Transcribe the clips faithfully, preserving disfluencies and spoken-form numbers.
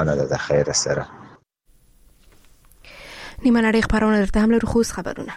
روانه ده د خیر سره. نیمه نړۍ خبرونه درته هم لرو، خو خبرونه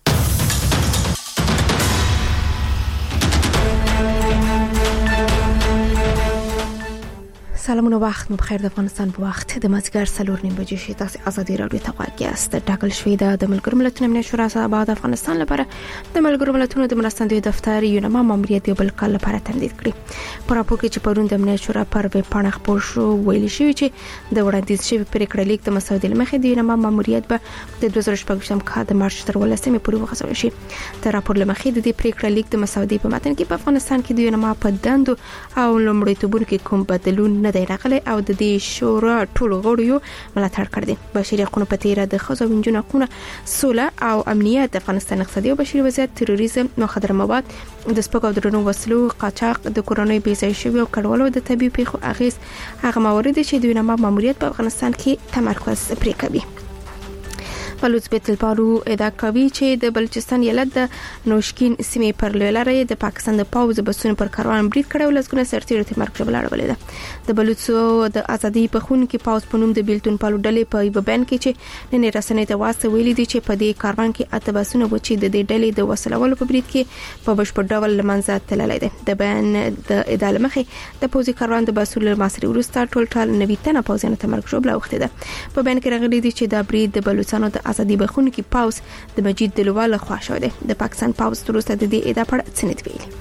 سلامونه، وخت مو بخیر. د افغانستان په وخت د مازیګر څلور نیم بجې شي. تاسو ازادي رادیو ته غواړئ است ټاکل شوې ده د ملګرو ملتونو امنیت شورا سبا د افغانستان لپاره د ملګرو ملتونو د مرستندوی دفتر یونما ماموریت یو بل کال لپاره تمدید کړی. په راپور کې چې پرون د امنیت شورا پر ویب پاڼه خپور شو ویل شوی چې د وړاندیز شوی پریکړه لیک د مسودې لمخې د یونما ماموریت به د دوه زره شپږم کال د مارچ تر ولسمې پورې وغځول شي. د راپور لمخې د دې پریکړه لیک د مسودې په متن کې په افغانستان کې د یونما په دندو او لومړیتوبونو کې کوم بدلون نه دی راغلی او د دې شورا ټول غړو ملاتړ کړی. بشري حقوقو په تیر د خزو وینجن حقوقونه، سوله او امنیت، د افغانستان اقتصادي او بشري وضعیت، تروریزم، مخدره مواد، د سپک او درنو وسلو قاچاق، د کورونی بیځای شوی او کډوالو د طبي پیښو اغیز، هغه موارد چې د یونما ماموریت په افغانستان کې تمرکز پرې کوي. بلوچ بیت البارو ادعا کوي چې د بلوچستان ایالت د نوشکین سیمې پر لارې د پاکستان د پاوز بسونو پر کاروان برید کړو، لږونه سرتیرو ته مرګ جوړ اړولې ده. د بلوچو د ازادي په خون کې پاوز په نوم د بیلتون پالو ډلې په یو بیان کې چې نن رسنۍ ته واسطه ویلي دي چې په دې کاروان کې اته بسونه و چې د دې ډلې د وسلوالو په برید کې په بشپړ ډول لمنځه تللی دی. د بیان د ادعا مخې د پوزي کاروان د بسونو ماسري ورسته ټول ټال نوي تنه پوزینه ته مرګ جوړ اوخته ده. په بیان کې راغلي دي چې دا برید د بلوچستان د ازادي بخون کې پاوز د مجید دلواله خوا شو دی. د پاکستان پاوز تر اوسه د دې ادعا پر څه نه ویلي.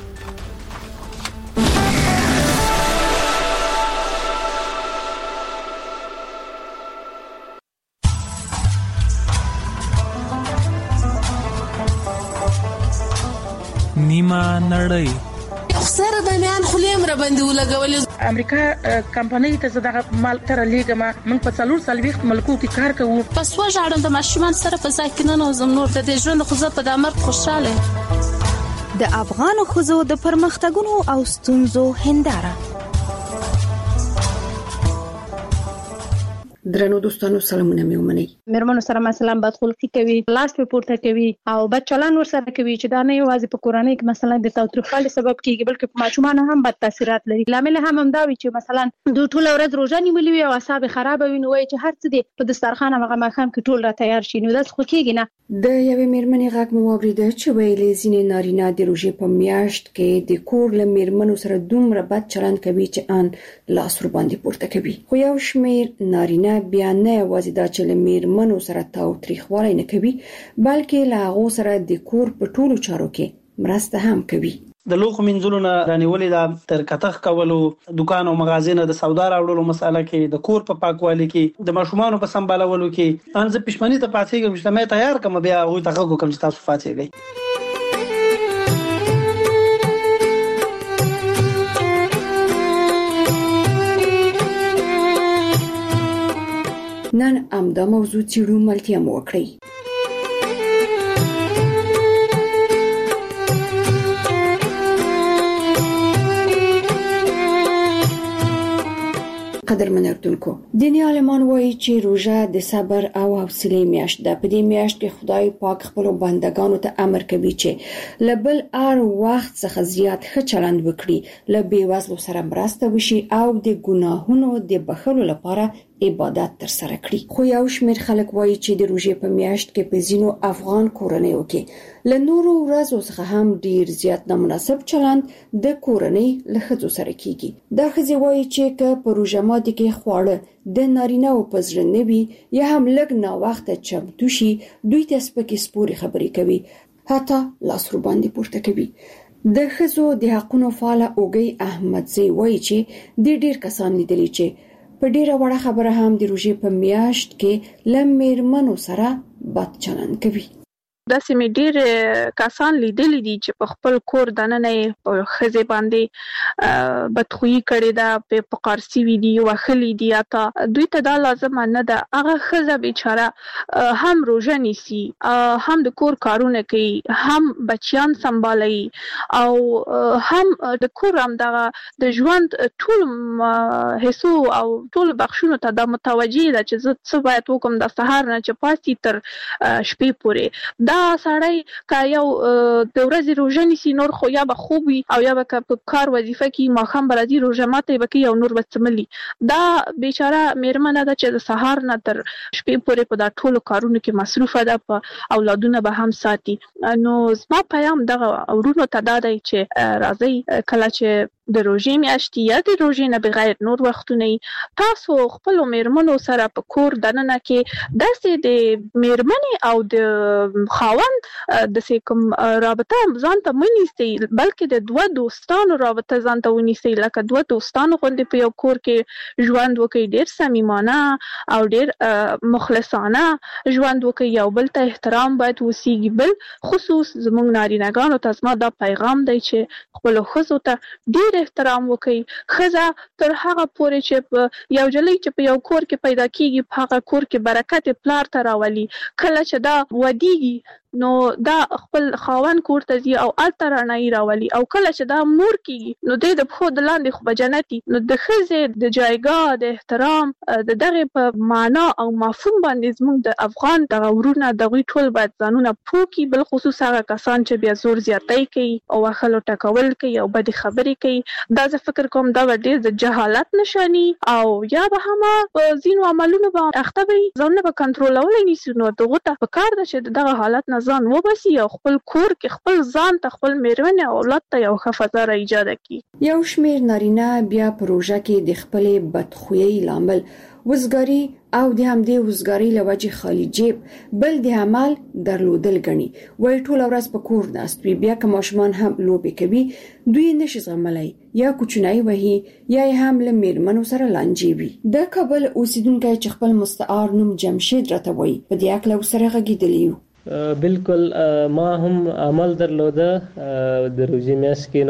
نیمه نړۍ سره د میان خلیم را باندې ولګولې. امریکا کمپنۍ ته زده مال تر لیګما موږ په څلور سلويخت ملکو کې کار کوو. پس وژاړم د ماشومان سره په ځای کې نه نوزم نور د دې ژوند خو زه په دامر خوشاله. د افغان خزو د پرمختګونو او ستونزو هنداره. درنو دوستانو سلامونه مې ومنئ. مېرمنو سره مثلا بد خلقي کوي، لاس په پورته کوي او بد چلند ورسره کوي چې دا نه یوازې په کورنۍ کې مثلا د تاوتریخوالي سبب کیږي بلکې په ماشومان هم بد تاثیرات لري. لامل هم همدا وي چې مثلا دوی ټول ورځ روزه نیولې وي او اعصاب خراب وي، نو وایي چې هر څه دې په دسترخوان هغه ماښام کې ټول را تیار شي، نو دا څه کیږي نه. د یوې مېرمنې غږ مو واورېده چې ویلې ځینې نارینه د روژې په میاشت کې د کور له مېرمنو سره دومره بد چلند کوي چې ان لاس ور باندې پورته کوي. خو یو شمېر نارینه بیا نه یوازې دا چې له مېرمنو سره تاوتریخوالی نه کوي بلکې له هغو سره د کور په ټولو چارو کې مرسته هم کوي. د لوخو منځلو نه رانیولې دا تر کتخ کولو، دکان او مغازې نه د سودا راوړلو مساله کې، د کور په پاکوالي کې، د ماشومانو په سمبالولو کې ان زه پښمنۍ ته پاتېږم چې مې تیار کوم بیا هغه ته کوم چې تاسو پاتېږئ. نن امدا موضوع چیرو ملتیا مو وکړي. قدرمن اردوونکو، دیني عالمان وایي چې روژه د صبر او حوصله میاشت ده. په دې میاشت کې خدای پاک خپل بندگانو ته امر کوي چې لبل ار وخت څخه زیات ښه چلند وکړي، ل بیوزلو سره مرسته وشي او د ګناهونو د بخښلو لپاره عبادت تر سره کړي. خو یو شمېر خلک وایي چې د روژې په میاشت کې په ځینو افغان کورنیو کې له نورو ورځو څخه هم ډیر زیات نامناسب چلند د کورنۍ له ښځو سره کیږي. دا ښځې وایي چې که په روژه ماتي کې خواړه د نارینه‌و په زړه نه وي یا هم لږ ناوخته چمتو شي، دوی ته سپکې سپورې خبرې کوي، حتی لاس ور باندې پورته کوي. د ښځو د حقونو فعال اوګي احمدزی وایي چې د ډیر کسان لیدلي چې په ډیره وړه خبره هم د روژې په میاشت کې له مېرمنو سره بد چلند کوي. داسې مې ډېر کسان لیدلي دي چې په خپل کور دننه یې په ښځې باندې بدخویي کړې ده، په قارسي وي دي، وښلي دي، حتی دوی ته دا لازمه نه ده. هغه ښځه بیچاره هم روژه نیسي، هم د کور کارونه کوي، هم بچیان سنبالوي او هم د کور همدغه د ژوند ټول حصو او ټول بخشونو ته دا متوجه ده چې زه څه باید وکړم د سهار نه چې پاسي تر شپې پورې. دا سړی که یو د ورځې روژه نیسي نور خو یا به خوب وي او یا به په کار وظیفه کې ماښام به راځي روژه ماتی به کوي او نور به څملي. دا بیچاره مېرمنه ده چې د سهار نه تر شپې پورې په دا ټولو کارونو کې مصروفه ده، په اولادونه به هم ساتي. نو زما پیغام دغه ورونو ته دا دی چې راځئ کله چې د روژې میاشتې یا د روژې نه بغیر نور وختونه تاسو خپلو مېرمنو سره په کور دننه کې داسې د مېرمنې او د خاوند داسې کوم رابطه ځان ته مه نیسئ، بلکې د دوه دوستانو رابطه ځان ته ونیسئ، لکه دوه دوستانو غوندې په یو کور کې ژوند وکړئ، ډېر صمیمانه او ډېر مخلصانه ژوند وکړئ، یو بل ته احترام باید وسیږي. بل خصوص زموږ نارینه‌ګانو ته زما دا پیغام دی چې خپلو ښځو ته ډېر احترام وکړي. ښځه تر هغه پورې چې په یو جلۍ چې په یو کور کې پیدا کیږي په هغه کور کې برکت پلار ته راولي. کله چې دا ودیږي نو دا خپل خاوند کور ته ځي او هلته رڼایي راولي، او کله چې دا مور کیږي نو دی د پښو د لاندې خو به جنتي. نو د ښځې د جایګاه د احترام د دغې په معنا او مفهوم باندې زموږ د افغان دغه ورونه دغوی ټول باید ځانونه پوه کړي، بالخصوص هغه کسان چې بیا زور زیاتی کوي او وهلو ټکول کوي او بدې خبرې کوي. دا زه فکر کوم دا به ډېر د جهالت نشاني او یا به هم په ځینو عملونو به اخته وي، ځانونه به کنټرولولی نیسي. نو دغو ته پکار ده چې دغه حالت نه ځان وباسي او خپل کور کې خپل ځان ته خپل مېرمنې او اولاد ته یو ښه فضا را ایجاده کړي. یو شمېر نارینه بیا په روژه کې د خپلې بدخویۍ لامل وزګاري او د همدې وزګاري له وجې خالي جیب بل د عمل درلودل ګڼي. وایي ټوله ورځ په کور ناست وي، بیا که ماشومان هم لوبې کوي دوی نشي زغملی، یا کوچنی وهي یا هم له مېرمنو سره لانجې وي. د کابل اوسیدونکی چې خپل مستعار نوم جمشید راته وایي په دې هکله ورسره غږېدلی یو. بالکل ما هم عمل درلوده د روژې میاشت کې،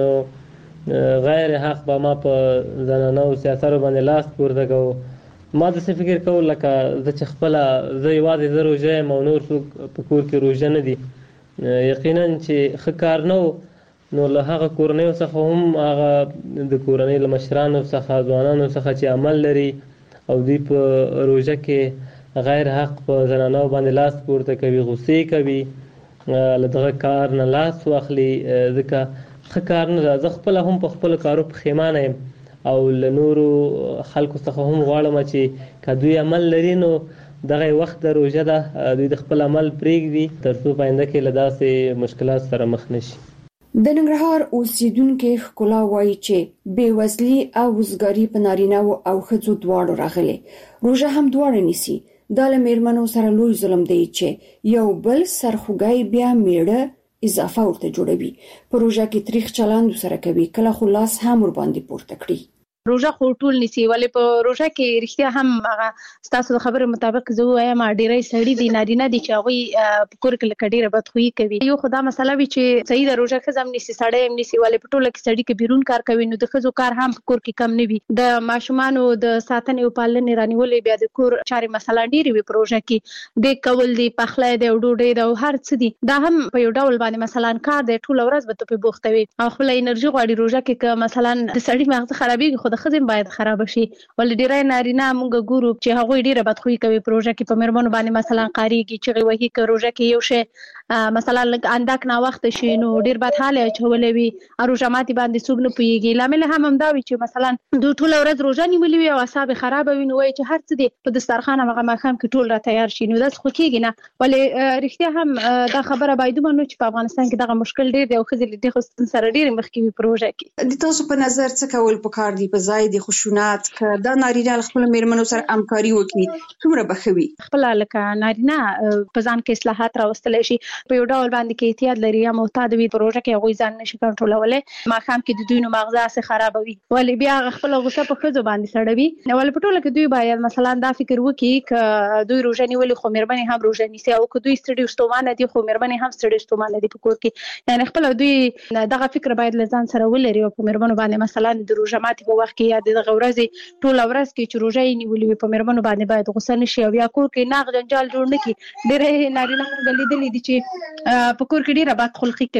نو غیر حق به ما په زنانه او سیاسرو باندې لاس پورته کوو. ما داسې فکر کول لکه زه چې خپله زه یوازې زه روژه یم او نور څوک په کور کې روژه نه دي. یقینا چې ښه کار نه و، نو له هغه کورنیو څخه هم هغه د کورنۍ له مشرانو څخه ځوانانو څخه چې عمل لري او دوی په روژه کې غیر حق په زنانو باندې لاس پورته کوي، غصې کوي، له دغه کار نه لاس واخلي، ځکه ښه کار نه ده. زه خپله هم په خپلو کارو پښیمانه یم او له نورو خلکو څخه هم غواړم چې که دوی عمل لري نو دغه وخت د روژه ده دوی د خپل عمل پرېږدي تر څو په آینده کې له داسې مشکلات سره مخ نشي. د ننګرهار اوسیدونکي ښکلا وایي چې بېوزلي او وزګاري په نارینه‌و او ښځو دواړو راغلې. روژه هم دواړه نیسي. دا له مېرمنو سره لوی ظلم دی چې یو بل سرخوږی بیا میړه اضافه ورته جوړوي، په روژه کې تریخ چلند سره کوي، کله خو لاس هم ور باندې پورته کړي. روژه خو ټول نیسي، ولې په روژه کې رښتیا هم هغه ستاسو د خبرې مطابق زه وایم ډېری سړي دي نارینه دي چې هغوی په کور کې لکه ډېره بدخویي کوي. یو خو دا مسله وي چې صحیح ده روژه ښځه هم نیسي سړی هم نیسي، ولې په ټوله کې سړي که بیرون کار کوي نو د ښځو کار هم په کور کې کم نه وي. د ماشومانو د ساتنې او پالنې رانیولې بیا د کور چارې مثلا ډېرې وي په روژه کې، د کول دي، پخلی دی او ډوډۍ ده او هر څه دي، دا هم په یو ډول باندې مثلا کار دی، ټوله ورځ به ته پرې بوخته وي او خپله انرژي غواړي. روژه کې که مثلا د سړي مغزه خرابېږي خو د ښځې باید خراب شي، ولې ډېری نارینه موږ ګورو چې هغوی ډېره بدخویي کوي په روژه کې، په مېرمنو باندې مثلا قاریږي، چغې وهي، که روژه کې یو شی مثلا لږ اندک ناوخته شي نو ډېر بدحاله اچولی وي، روژه ماتي باندې څوک نه پوهېږي. لامل هم همدا وي چې مثلا دوی ټوله ورځ روژه نیولې وي او اعصاب یې خرابه وي، نو وایي چې هر څه دی په دسترخوان همغه ماښام کې ټول را تیار شي، نو داسې خو کېږي نه. ولې رښتیا هم دا خبره باید ومنو چې په افغانستان کې دغه مشکل ډېر دی او ښځې له دې خصوص سره ډېرې مخکې وي په روژه کې. د تاسو په نظر څه کول پکار دي په ځای د خشونت که دا نارینه له خپلو مېرمنو سره همکاري وکړي څومره به ښه وي؟ خپله لکه نارینه په ځان کې اصلاحات راوستلی شي، په یو ډول باندې کې احتیاط لري یا محتاط وي، په روژه کې هغوی ځان نشي کنټرولولی، ماښام کې د دوی نو مغزه هسې خرابه وي، ولې بیا هغه خپله غوسه په ښځو باندې سړوي. ولې په ټوله کې دوی باید مثلا دا فکر وکړي که دوی روژه نیولې خو مېرمنې هم روژه نیسي، او که دوی ستړي ستومانه دي خو مېرمنې هم ستړي ستومانه دي په کور کې، یعنې خپله دوی دغه فکر باید له ځان سره ولري او په مېرمنو باندې مثلا د روژه ماتي په وخت کې یا د دغه ورځې ټوله ورځ کې چې روژه یې نیولې وي په مېرمنو باندې باید غوسه نه شي او یا کور کې ناغ جنجال جوړ نه کړي. ډېری نارینه موږ لیدلي دي چې په کور کې ډېره بدخلقي کوي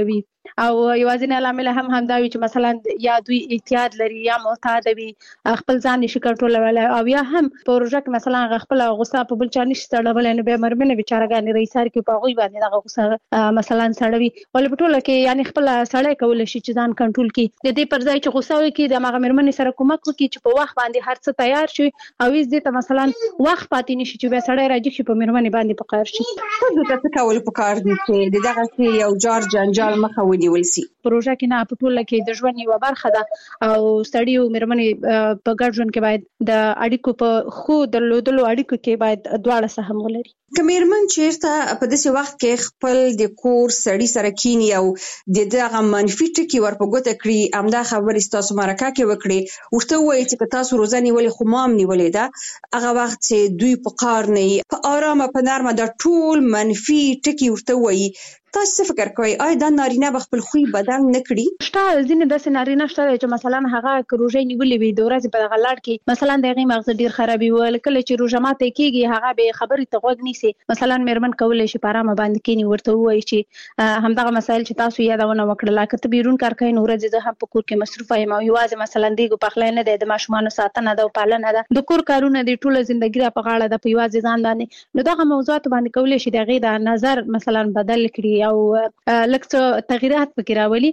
او یوازینی عامل هم همدا وي چې مثلا یا دوی اعتیاد لري یا معتاد وي خپل ځان نشي کنټرولولی او یا هم په روژه کې مثلا خپل غوسه په بل چا نشي سړولی نو بیا مېرمنې بیچارهګانې رئیسار کې په هغوی باندې دغه غوسه مثلا سړوي. ولې په ټوله کې یعنې خپل سړی کولی شي چې ځان کنټرول کړي د دې پر ځای چې غوسه وکړي د هغه مېرمنې سره کومک وکړي چې په وخت باندې هر څه تیار شي او هیڅ دې ته مثلا وخت پاتې نشي چې بیا سړی راجګ شي په مېرمنې باندې په قهر شي. ښځو ته څه کول پکار دي چې د دغسې یو جار جنجال مخه ونیول سي؟ په روژه کې نه په ټوله کې د ژوند یوه برخه ده او سړي او مېرمنې په ګډ ژوند کې باید د اړیکو په ښو درلودلو اړیکو کې باید دواړه سهم ولري. که مېرمن چېرته په داسې وخت کې خپل د کور سړي سره کیني او د دغه منفي ټکي ور په ګوته کړي همدا خبرې ستاسو مرکه کې وکړي ورته ووایي چې که تاسو روزه نیولې خو ما هم نیولې ده هغه وخت چې دوی په قهر نه وي په ارامه په نرمه دا ټول منفي ټکي ورته ووایي تاسو څه فکر کوئ آیا دا نارینه به خپل خوی بدل نه کړي؟ شته ځینې داسې نارینه شته چې مثلا هغه که روژه نیولې وي د ورځې په دغه لړ کې مثلا د هغې مغزه ډېر خرابي وي کله چې روژه ماتی کېږي هغه به خبرې ته غوږ نیسي. مثلا مېرمن کولی شي په ارامه باندې کښېني ورته ووایي چې همدغه مسایل چې تاسو یادونه وکړله که ته بیرون کار کوې نو ورځې زه هم په کور کې مصروفه یم او یوازې مثلا دیګو پخلی نه دی د ماشومانو ساتنه ده او پالنه ده د کور کارونه دي ټوله زندګي را په غاړه ده په یوازې ځان باندې نو دغه موضوعاتو باندې کولی شي د هغې د نظر مثلا بدل کړي او لږ څه تغییرات پکې راولي.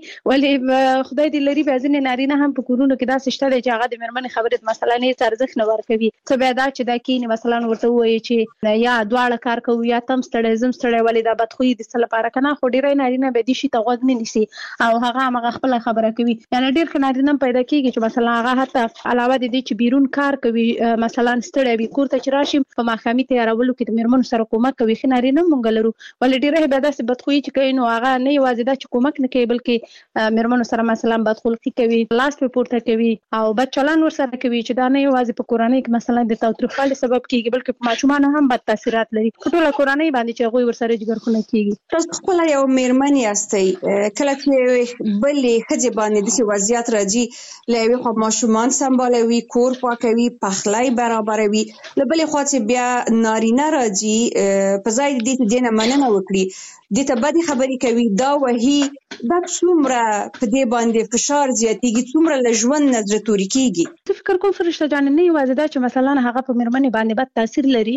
ولې خدای دې لري بیا ځینې نارینه هم په کورونو کې داسې شته دی چې هغه د مېرمنې خبرې ته مثلا هېڅ ارزښت نه ورکوي څه بیا دا چې دا کښېني مثلا ورته ووایي چې یا دواړه کار کوو یا ته هم ستړی زه هم ستړی ولې دا بدخویي د څه لپاره که نه خو ډېری نارینه بیا دې شي ته غوږ نه نیسي او هغه همغه خپله خبره کوي. یعنې ډېر ښه نارینه هم پیدا کېږي چې مثلا هغه حتی علاوه د دې چې بیرون کار کوي مثلا ستړی وي کور ته چې راشي په ماښامي تیارولو کې د مېرمنو سره کومک کوي. ښه نارینه هم موږ لرو ولې ډېری بیا داسې بدخویي چې کوي نو هغه نه یوازې دا چې کومک نه کوي بلکې مېرمنو سره مثلا بدخلقي کوي لاس پې پورته کوي او بد چلند ورسره کوي چې دا نه یوازې په کورنۍ کې مثلا د تاوتریخوالي سبب کېږي بلکې په ماشومانو هم بد تاثیرات لري په ټوله کورنۍ باندې چې هغوی ورسره جګرخونه کېږي. تاسو خپله یو مېرمن یاستئ کله چې بلې ښځې باندې داسې وضعیت راځي له یوې خوا ماشومان سمبالوي کور پاکوي پخلی برابروي له بلې خوا چې بیا نارینه راځي په ځای د دې چې دې نه مننه وکړي دې ته بدې خبرې کوي دا وهي دا څومره په دې باندې فشار زیاتېږي څومره له ژوند نه زړه توري کېږي؟ زه فکر کوم فرشته جانې نه یوازې دا چې مثلا هغه په مېرمنې باندې بد تاثیر لري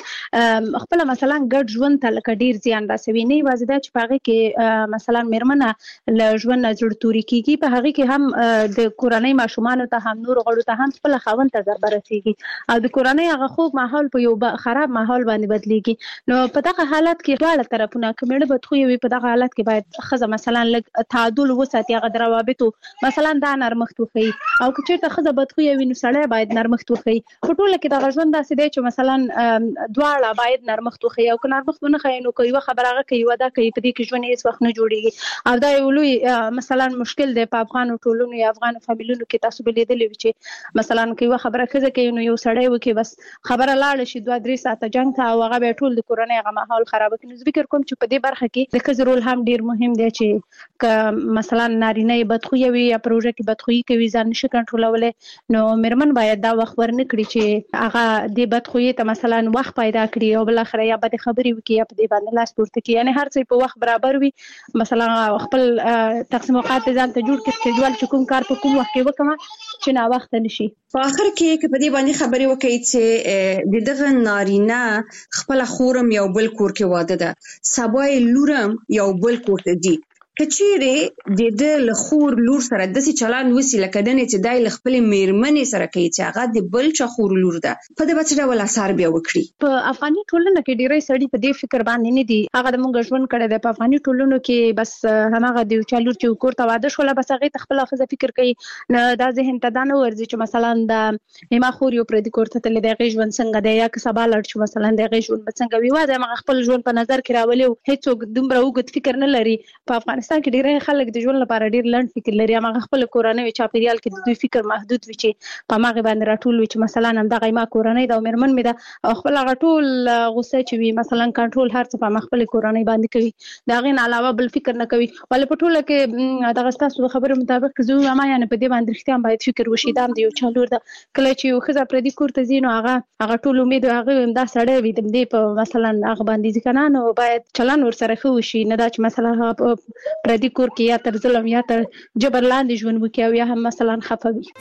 هغه خپله مثلا ګډ ژوند ته لکه ډېر زیان رسوي نه یوازې دا چې په هغې کې مثلا مېرمنه له ژوند نه زړه توري کېږي په هغې کې هم د کورنۍ ماشومانو ته هم نورو غړو ته هم خپله خاوند ته ضربه رسېږي او د کورنۍ هغه خوږ ماحول په یو خراب ماحول باندې بدلېږي. نو په دغه حالت کې دواړه طرفونه که مېړه بدخویه وي په دغه حالت کې باید ښځه مثلا لږ تعادل وساتي هغه د روابطو مثلا دا نرمښت وښیي او که چېرته ښځه بدخویه وي نو سړی باید نرمښت وښیي. په ټوله کې دغه ژوند داسې دی چې مثلا دواړه باید نرمښت وښیي او که نرمښت ونه ښیي نو که یوه خبره هغه کوي یوه دا کوي په دې کې ژوند هېڅ وخت نه جوړېږي او دا یو لوی مثلا مشکل دی په افغانو ټولنو یا افغانو فامیلونو کې تاسو به لیدلی وي چې مثلا که یوه خبره ښځه کوي نو یو سړی وکړي بس خبره لاړه شي دوه درې ساعته جنګ ته او هغه بیا ټول د کورنۍ هغه ماحول خرابه کړي. نو زه فکر کوم چې په دې برخه کې د ښځې رول هم ډېر مهم دی چې که مثلا نارینه یې بدخویه وي یا په روژه کې بدخویي کوي ځان نشي کنټرولولی نو مېرمن باید دا وخت ورنه کړي چې هغه دې بدخویي ته مثلا وخت پیدا کړي او بالاخره یا بدې خبرې وکړي یا په دې باندې لاس پورته کړي یعنې هر څه په وخت برابر وي مثلا خپل تقسیم اوقات یې ځان ته جوړ کړي سکیجول چې کوم کار په کوم وخت کې وکړم چې ناوخته نه شي. په آخر کې که په دې باندې خبرې وکړئ چې د دغه نارینه خپله خورم یو بل کور کې واده ده سبا یې لورم یو بل کور ته ځي که چیرې د ده له خور لور سره داسې چلند وسي لکه نن چې دی له خپلې مېرمنې سره کوي چې هغه د بل چا خور لور ده په ده به څه ډول اثر بیا وکړي؟ په افغاني ټولنه کې ډېری سړي په دې فکر باندې نه دي هغه د موږ ژوند کړی دی په افغاني ټولنو کې بس هماغه د یو چا لور چې کور ته واده شوله بس هغې ته خپله ښځه فکر کوي نو دا ذهن ته دا نه ورځي چې مثلا د زما خور یو پردي کور ته تللی د هغې ژوند څنګه دی یا که سبا لاړ شو مثلا د هغې ژوند به څنګه وي یوازې همغه خپل ژوند په نظر کې راولي او هېڅوک دومره اوږد فکر نه لري. په افغانستان کې ډېری خلک د ژوند لپاره ډېر لنډ فکر لري همغه خپل کورنۍ چاپیریال کې د دوی فکر محدود وي چې په هماغې باندې راټول وي چې مثلا همدغه زما کورنۍ ده او مېرمن مې ده او خپل هغه ټول غوسه چې وي مثلا کنټرول هر څه په همه خپلې کورنۍ باندې کوي د هغې نه علاوه بل فکر نه کوي. ولې په ټوله کې دغه ستاسو د خبرو مطابق که زه ووایم یعنې په دې باندې رښتیا هم باید فکر وشي دا هم د یو چا لور ده کله چې یو ښځه پردي کور ته ځي نو هغه هغه ټول امید هغه همدا سړی وي د همدې په مثلا هغه باندې ځي که نه نو باید چلند ورسره ښه وشي نه دا چې مثلا پردي کور کې یا تر ظلم یا تر جبر لاندې ژوند وکړي او یا هم مثلا خفه وي.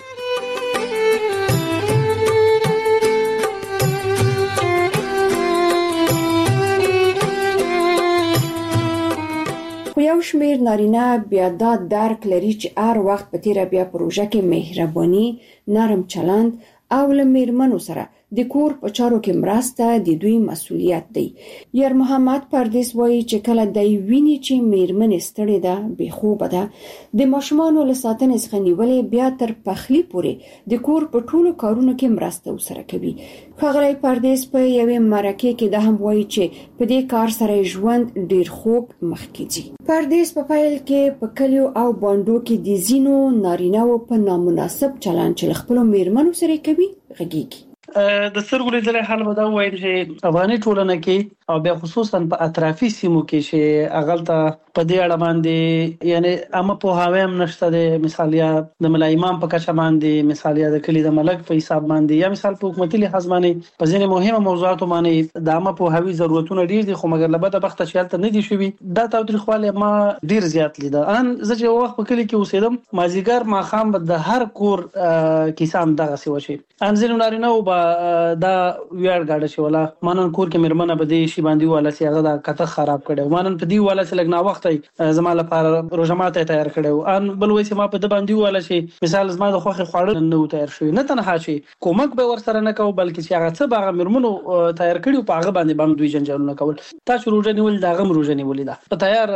خو یو شمیر نارینه بیا دا درک لري چې هر وخت په تیره بیا پروژه کې مهرباني، نرم چلند او له میرمنو سره د کور په چارو کې مرسته د دوی مسؤلیت دی. یار محمد پردیس وایي چې کله دی ویني چې میرمن ستړې ده، بې خوبه ده، د ماشومانو له ساتنې څخه نیولې بیا تر پخلي پورې د کور په ټولو کارونو کې مرسته وسره کوي. ښاغلی پردیس په یوې مرکې کې دا هم وایي چې په دې کار سره ژوند ډیر خوږ مخکې ځي. پردیس په پیل کې په کلیو او بانډو کې د ځینو نارینه‌و په نامناسب چلند چې له خپلو میرمنو سره کوي غږیږي. د سترګو لیدلې حال به دا ووایم چې افغاني ټولنه کې او بیا خصوصا په اطرافي سیمو کې چې اغلته په دې اړه باندې یعنی عامه پوهاوی هم نشته د مثال یا د ملا امام په کچه باندې، مثال یا د کلی د ملک په حساب باندې، یا مثال په حکومتي لحاظ باندې په ځینې مهمه موضوعاتو باندې د عامه پوهاوی ضرورتونه ډیر دي، خو مګر له بده بخته چې هلته نه دي شوي. دا تاوتریخوالی ما ډیر زیات لیده. ان زه چې وخت په کلی کې اوسېدم، مازیګر ماښام به د هر کور کیسه هم دغسې وشي. ان ځینو نارینه‌و به دا ویاړ ګاډه چې ولا مانن کور کې میرمنه به دې شي باندې والا چې هغه دا کته خراب کړي، مانن په دې والا چې لګنا وخت زما لپاره روزه ماته تیار کړي، ان بل وایي چې ما په دې باندې والا چې مثال زما د خوخي خواړه نه تیار شوی، نه تنها چې کومک به ور سره نه کوو بلکې چې هغه څه باغ میرمنو تیار کړي او په هغه باندې باندې دوی جنجالونه کول. تاسو روزه نیول دا غم روزه نیول دا په تیار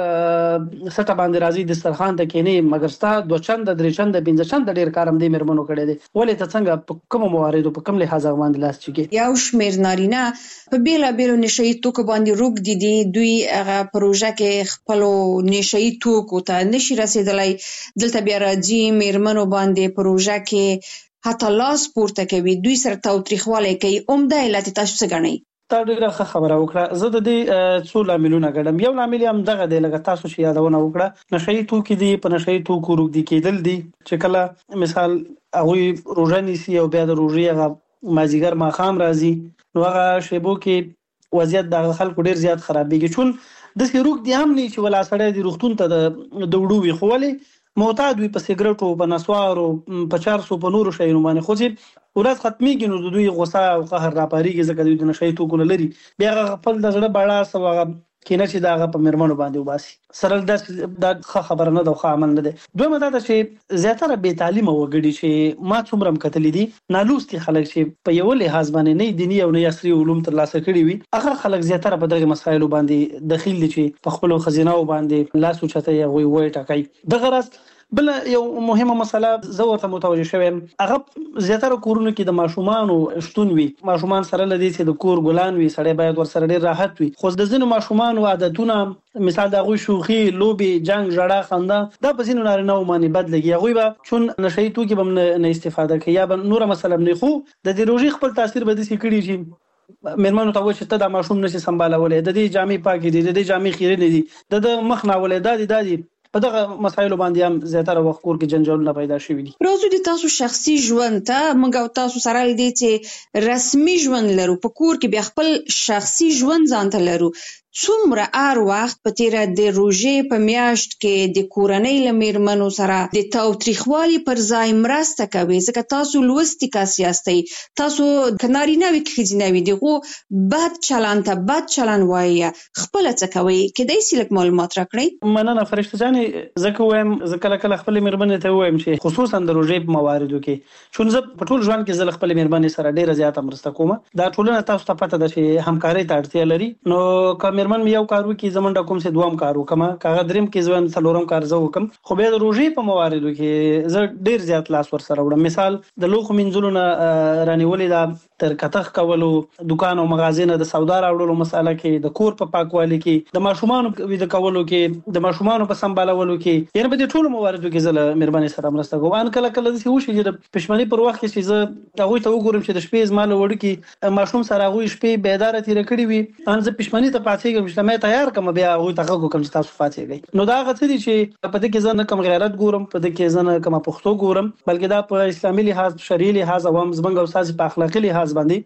سټه باندې راځي دسترخوان ته کېنی، مګر ستا دوه چند درې چند پنځه چند ډیر کارم دې میرمنو کړي دي. ولې ته څنګه په کوم مواردو په کوم لحاظ باندې لاس چکه؟ یو شمیر نارینه په بیلا بیلو نشئی توکو باندې روک دي دي دوی هغه پروژه کې خپل نشئی توکو ته نشي رسیدلای. دلته بیا راځي میرمنو باندې پروژه کې حتی لاس پورته کوي، دوی سره تاوتریخوالی کوي. عمده علت تاسو څه ګڼئ؟ تا ډیره ښه خبره وکړه. زه د دې څو لاملونه ګڼم. یو لامل هم دغه دی لکه تاسو چې یادونه وکړه، نشئی توکي دي، په نشئی توکو روک دي کېدل دي چې کله مثال هغوی روژه نیسي او بیا د روژې هغه مازیګر ماښام راځي، نو هغه شیبو کې وضعیت د خلکو ډیر زیات خرابېږي. چون داسې روک دي هم نه چې ولا سړی د روغتون ته د وړو وي، خو ولې معتاد وي په سګرټو، په نسوارو، په چارسو، په نورو شیانو باندې، خو چې ورځ ختمېږي نو د دوی غوسه او قهر راپارېږي ځکه دوی د نشئی توکو نه لري. بیا هغه خپل د زړه بړاس او هغه کینه چې دا هغه په میرمنو باندې وباسي. سره دا ښه خبره نه ده، ښه عمل نه دی. دویمه دا ده چې زیاتره بې تعلیمه وګړي چې ما څومره هم کتلي دي، نالوستي خلک چې په یو لحاظ باندې نه دیني او نه عصري علوم ترلاسه کړي وي، هغه خلک زیاتره په دغه مسایلو باندې دخیل دي چې په خپلو ښځینه‌و باندې لاس اوچتوي، هغوی وایي ټاکي. دغه راز بل یو مهمه مسله زه ورته متوجه شوم، هغه زیاتره کورونو کې د ماشومانو شتون وي. ماشومان سره لدی چې د کور ګلان وي، سړی باید ور سره ډیر راحت وي، خو د ځینو ماشومانو عادتونه مثال د هغوی شوخي، لوبي، جنگ، ژړا، خندا دا په ځینو نارینه‌و باندې بد لګي. هغوی به چون نشئی توکي به نه استفاده کوي یا به نوره مسله نه، خو د دې روژې خپل تاثیر به داسې کړي چې میرمنو ته وایي چې ته دا ماشوم نشي سمبالولی، د دې جامې پاکې دي، د دې جامې خیرنې دي، د مخ ناولې دا دي دا دي. په دغه مسایلو باندې هم زیاتره وخت کور کې جنجالونه پیدا شوي دي. راځو د تاسو شخصي ژوند ته. موږ او تاسو سره دي چې رسمي ژوند لرو، په کور کې بیا خپل شخصي ژوند ځان ته لرو. څومره هر وخت په تیره د روژې په میاشت کې د کورنۍ له میرمنو سره د تاوتریخوالي پر ځای مرسته کوي؟ ځکه تاسو لوستي کس یاستئ، تاسو که نارینه وي که ښځینه وي، دغو بد چلند ته بد چلند وایي، خپله څه کوئ؟ کیدای شي لږ معلومات راکړئ. مننه فرشته جانې. زه که ووایم، زه کله کله خپلې میرمنې ته ووایم چې خصوصا د روژې په مواردو کې، چون زه په ټول ژوند کې زه له خپلې میرمنې سره ډېره زیاته مرسته کوم. دا ټولنه تاسو ته پته ده چې همکارۍ ته اړتیا لري، نو که میرمن مې یو کار وکړي زه منډه کوم چې دوام کار وکړم، که هغه دریم کې زه څلورم کار زه وکړم. خو بیا د روژې په مواردو کې زه ډېر زیات لاس ورسره وړم. مثال د لوښو مینځلو نه رانیولې ده، تر کتغ کولو، دکان او مغازې نه د سودا راوړلو مساله کې، د کور په پاکوالي کې، د ماشومانو ویده کولو کې، د ماشومانو په سمبالولو کې، یعنې په دې ټولو مواردو کې زه له میرمنې سره مرسته کوم. ان کله کله داسې وشي چې د پښمنۍ پر وخت کې چې زه هغوی ته وګورم چې د شپې زما له وړوکي ماشوم سره هغوی شپې بیداره تېره کړې وي، ان زه پښمنۍ ته پاڅېږم چې مې تیار کړم، بیا هغوی ته غږ وکړم چې تاسو پاڅېږئ. نو دا هغه څه دي چې په دې کې زه نه کوم غیرت ګورم، په دې کې زه نه کومه پښتو ګورم، بلکې دا په اسلامي لحاظ، شرعي لحاظ او هم زموږ او ستاسې په اخلاقي لحاظ باندې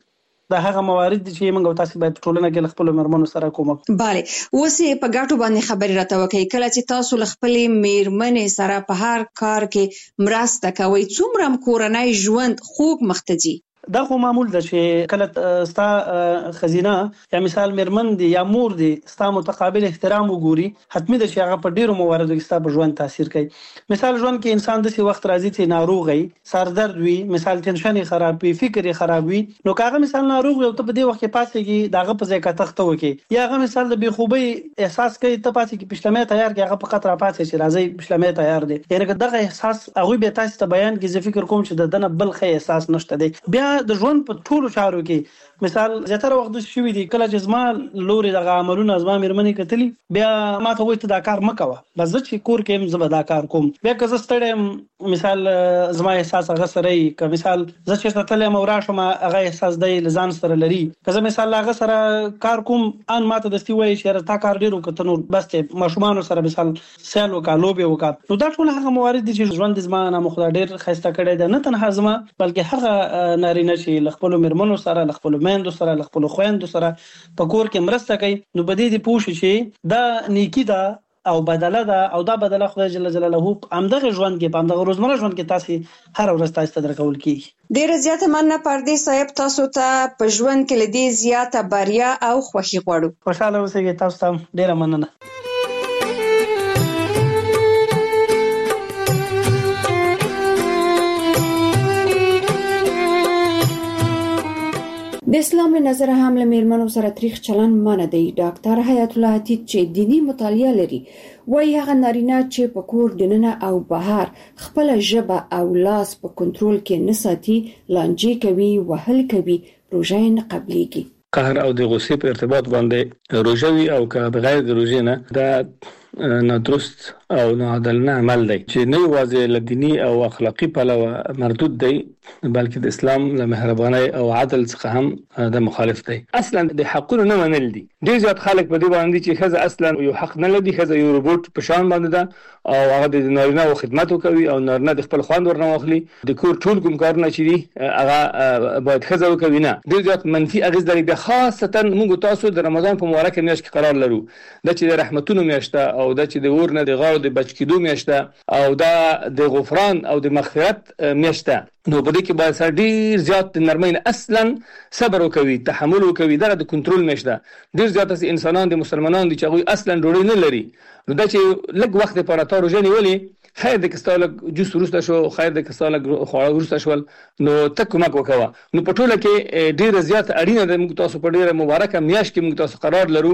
دا هغه موارد دي چې موږ تاسو باید ټولنه کې خپل مرمنو سره کومک. bale اوس په ګټو باندې خبرې راته وکړئ. کله چې تاسو خپل میرمنې سره په هر کار کې مرسته کوئ څومره کورنۍ ژوند خوږ مخته ځي؟ دا خو معمول ده چې کله ستا خزینه یا مثال مرمن دي یا مور دي ستا متقابل احترام وګوري، حتمی ده چې هغه په ډیرو مواردو کې ستا په ژوند تاثیر کوي. مثال ژوند کې انسان د څه وخت راځي چې ناروغ وي، سر درد وي، مثال ټینشن خراب وي، فکر خراب وي، نو کاغه مثال ناروغ وي او ته په دې وخت کې پاتېږي داغه په ځای کې تخته وکي یا هغه مثال د بخوبي احساس کوي ته پاتې کې پښلمه تیار کې هغه په خطر پاتې چې راځي پښلمه تیار دي، یعنی دغه احساس هغه به تاسو ته بیان کې زه فکر کوم چې د دنه بل خې احساس نشته دی. بیا د ژوند په ټولو چارو کې مثال زیاتره وخت شوی دی کله چې زما لوري دغه عملونه زما مېرمنې کتلی بیا ما ته وایي ته دا کار مکوه، بس زه چې کور کې زه به دا کار کوم. بیا که زه ستړی مثال زما احساس هغه سره وي، که مثال زه چېرته تللی یم او راشم هغه احساس دی له ځان سره لري، که زه مثال هغه سره کار کوم ان ما ته دستي وایي چې تا کار ډېر وکړه ته نور بس چې ماشومانو سره مثال سیل وکړه لوبې وکړه. نو دا ټول هغه موارد دي چې ژوند زما نه مخدا ډېر ښایسته کړی دی، نه تنها زما بلکې هغه نارینه چې له خپلو مېرمنو سره له خپلو میندو سره له خپلو خویندو سره په کور کې مرسته کوي. نو په دې دې پوه شي چې دا نیکی ده او بدله ده او دا بدله خدای جل جلاله همدغه ژوند کې په همدغه روزمره ژوند کې تاسو هر ورځ تاسو ته درکول کیږي. ډېر زیاته مننه پردیس صاحب، تاسو ته په ژوند کې لدی زیاته بریا او خوښي غواړو. خوشاله اوسئ، تاسو ته ډېره مننه. د اسلام له نظر هم له میرمنو سره تریخ چلن منع دی. ډاکټر حیات الله عتیق چې دینی مطالعه لري وایي هغه نارینه چې په کور دننه او بهر خپل ژبه او لاس په کنټرول کې نه ساتي، لانجې کوي، وهل کوي، روژه نه قبليږي. قهر او د غصې په ارتباط باندې روژه وي او که بغیر د روژې نه دا نادرست او ناعادلانه عمل دی چې نه یوازې له دیني او اخلاقي پلوه مردود دی بلکې د اسلام له مهربانۍ او عدل څخه هم د مخالف دی. اصلا د حقونو نه منل دي. ډېر زیات خلک په دې باندې چې ښځه اصلا یو حق نه لري، ښځه یو روبوټ په شان باندې ده او هغه د نارینه او خدمت کوي او نارینه د خپل خوند ورنه واخلي، د کور ټول کوم کارونه چې دي هغه باید ښځه وکوي. نه، ډېر زیات منفي اغېز لري. بیا خاصتا موږ تاسو د رمضان په مبارکه میاشت کې قرار لرو، دا چې د رحمتونو میاشت ده او دا چې د اور نه د غاړو د بچ کېدو میاشت ده او دا د غفران او د مغفرت میاشت ده. نو په دې کې باید سره ډېر زیات د نرمۍ نه اصلا صبر وکوي، تحمل وکوي. دا د کنټرول میاشت ده. ډېر زیات انسانان د مسلمانانو دي چې هغوی اصلا ډوډۍ نه لري، نو دا چې لږ وخت لپاره تا روژه نیولې خیر د کستا لږ جوس وروسته شو، خیر د کستا لږ خواړه وروسته شول، نو ته کومک وکوه. نو په ټوله کې ډېره زیات اړینه ده موږ تاسو په ډېره مبارکه میاشت کې موږ تاسو قرار لرو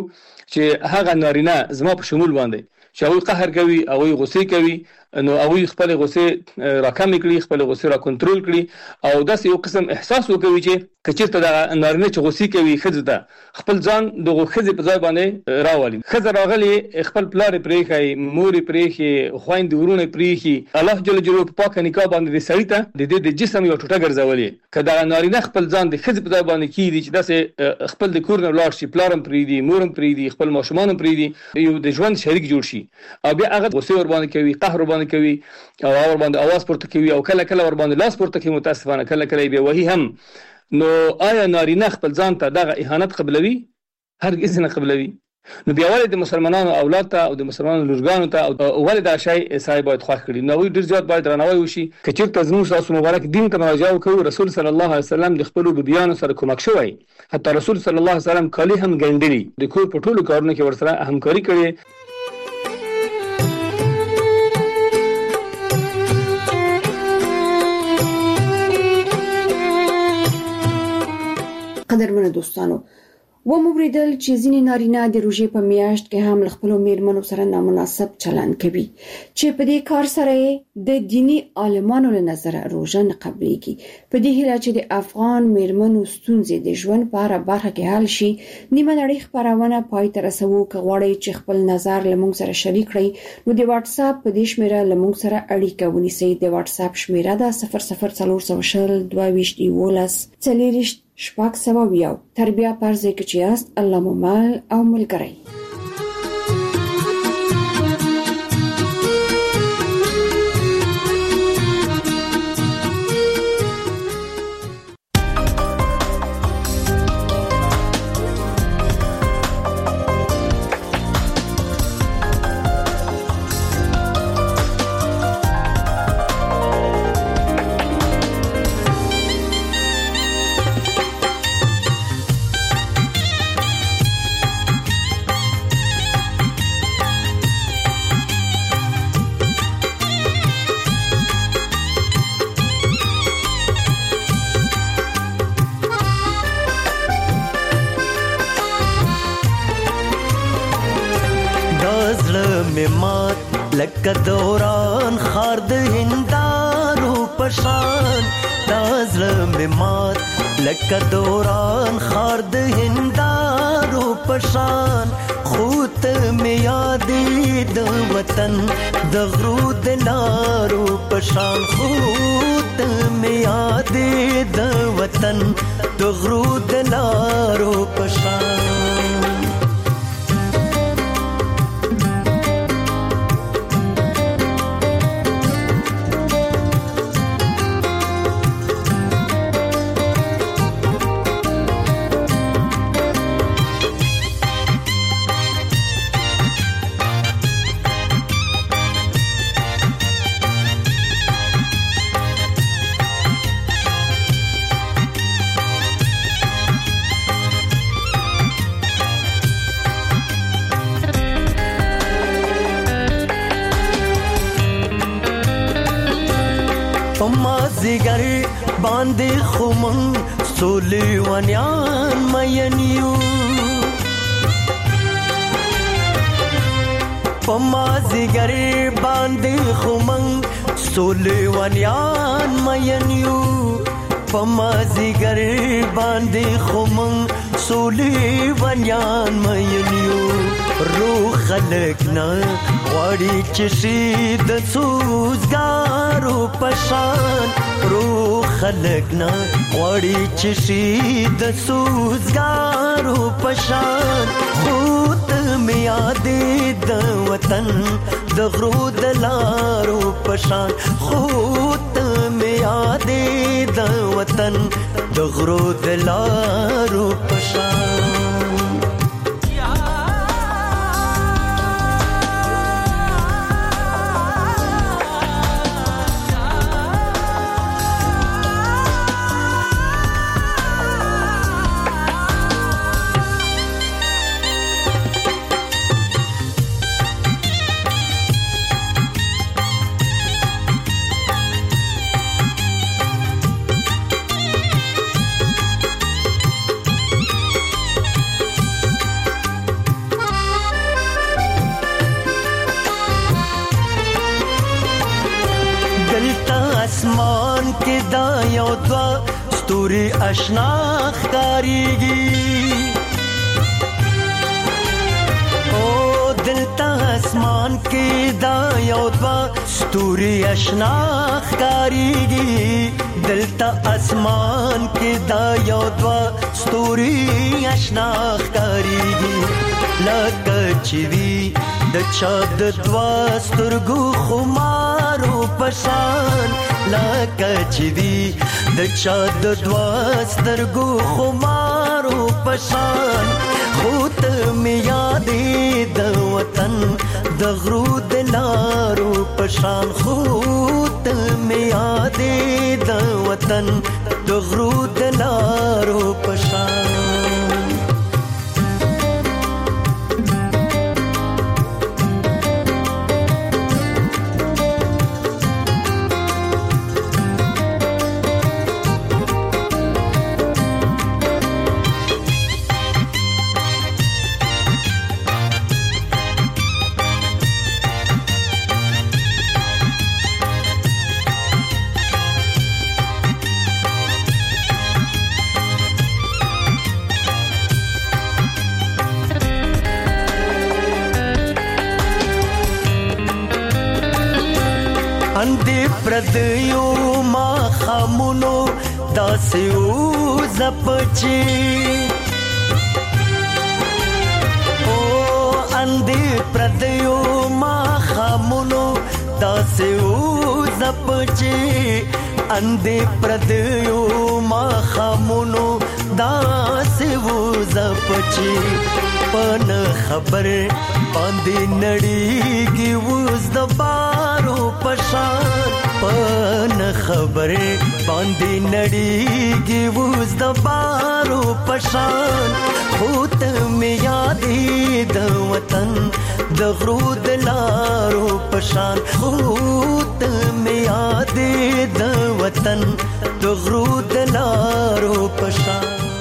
چې هغه نارینه زما په شمول باندې چې هغوی قهر کوي، هغوی غصې کوي، نو هغوی خپل غصې راکمې کړي، خپل غصې را کنټرول کړي او داسې یو قسم احساس وکوي چې که چېرته دغه نارینه چې غصې کوي ښځې ته خپل ځان دغو ښځې په ځای باندې راولي. ښځه راغلې خپل پلار یې پرېښی، مور یې پرېښي، خویندې ورونه یې پرېښي، الله جل جلاله په پاکه نکاح باندې د سړي ته د دې د جسم یوه ټوټه ګرځولې. که دغه نارینه خپل ځان د ښځې په ځای باندې کېږدي چې داسې خپل د کور نه ولاړ شي، پلار هم پرېږدي، مور هم پرېږدي، خپل ماشومان هم پرېږدي، یو د ژوند شریک جوړ شي او بیا هغه غصې ورباندې کوي، قهر ورباندې کوي او اور باندې आवाज پورته کوي او کله کله ور باندې لاس پورته کوي، متاسفانه کله کله به وਹੀ هم. نو آیا نارینه خپل ځان ته دغه اهانت قبلوي؟ هرگز نه قبلوي. نو بیا ولې د مسلمانانو اولاد ته او د مسلمانانو لورګانو ته او ولې دا شی صاحب باید خوښ کړي؟ نو ډېر زیات باید درناوی وشي. که چېرته زموږ تاسو مبارک دین ته مراجعه وکړو، رسول صلی الله علیه وسلم د خپلو بیبیانو سره کومک شوی، حتی رسول صلی الله علیه وسلم کالي هم ګنډلي، د کور په ټولو کارونو کې ورسره همکاري کړې. قدرمنو دوستانو، و مبریدل چې ځینې نارینه د روژې په میاشت کې هم خپل میرمنو سره نامناسب چلند کوي چې په دې کار سره د دینی عالمانو له نظر روژه نه قبليږي. په دې هیله چې د افغان میرمنو ستونزې د ژوند په هره برخه کې حل شي، نیمه نړۍ خبرونه پای ته رسوو. که غواړئ چې خپل نظر له موږ سره شریک کړئ نو د واتس اپ په دې شمیره له موږ سره اړیکه ونیسئ. د واتس اپ شمیره ده صفر صفر څلور سوه شل دوه ویشت یولس څلېرویشت شپږ سوه یو. تر بیا پر ځای کې چې یاست الله مو مل او ملګری. می مات لکه دوران خار د هندارو پشان دا زړه می مات لکه دوران خار د هندارو پشان خوت می یادې د وطن د غرو د لارو پشان خوت می یادې د وطن د غرو د لارو پشان زیګر باندې خومن سولې ونیان مینیو پما زیګر باندې خومن سولې ونیان مینیو پما زیګر باندې خومن سولې ونیان مینیو روح خلقنا غواړي چې شي د سوزګارو پشان روح خلقنا غواړي چې شي د سوزګارو پشان خوت می یادې د وطن د غرو د لارو پشان خوت می یادې د وطن د غرو د لارو پشان اسمان کې دا یو دوا ستوري آشنا ښکاریږي او دلته اسمان کې دا یو دوا ستوري آشنا ښکاریږي دلته اسمان کې دا یو دوا ستوري آشنا ښکاریږي لکه چې وي د چا د دوا سترګو خمارو پشان لکه چې وي د چا د دوا سترګو خمارو پشان خوت می یادې د وطن د غرو د لارو پشان خوت می یادې د وطن د غرو د لارو پشان اندې پردیو ما خامونو داسې او زپچی او اندې پردیو ما خامونو داسې او زپچی اندې پردیو ما خامونو داسې او زپچی پن خبر باندې نړیږي وز د بارو پشان پن خبر باندې نړیږي وز د بارو پشان خوت می یادې د وطن د غرو د لارو پشان خوت می یادې د وطن د غرو د لارو پشان